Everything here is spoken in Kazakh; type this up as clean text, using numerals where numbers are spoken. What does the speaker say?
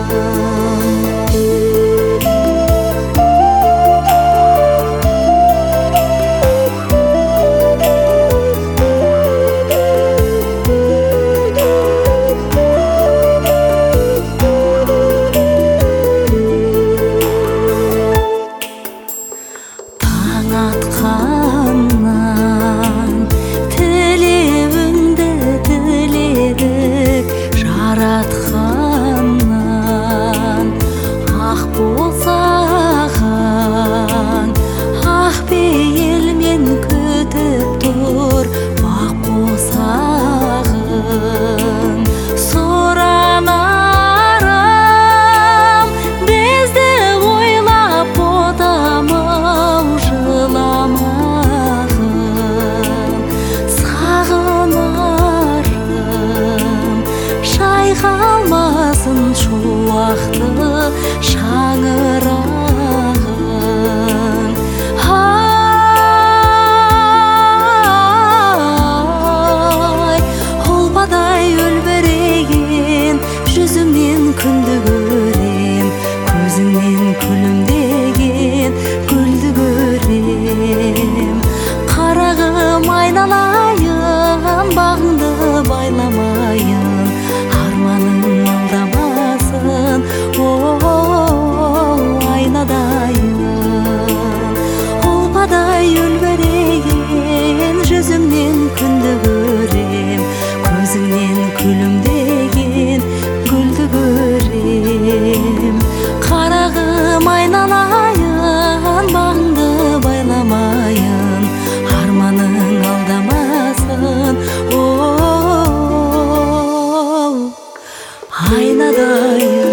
Атқаннан тілеуіңді тіледік, жаратқаннан ақ болсаған ақ пейілмен күтіп тұр бақ босағын. Соранарым бізді ойлап отамау жыламағын. Сағынарым шайқалмасын шуақты шаңырағын. Ай, ұлпадай үлбіреген жүзіңнен күнді көрем, көзіңнен күлімдеген гүлді көрем. Қарағым айналайын, бағыңды байламайын, арманың алдамасын, айнадайын. Ұлпадай үлбіреген жүзіңнен күнді көрем, көзіңнен күлімдеген гүлді көрем. Қарағым айналайын, бағыңды байламайын, арманың алдамасын, айнадайын.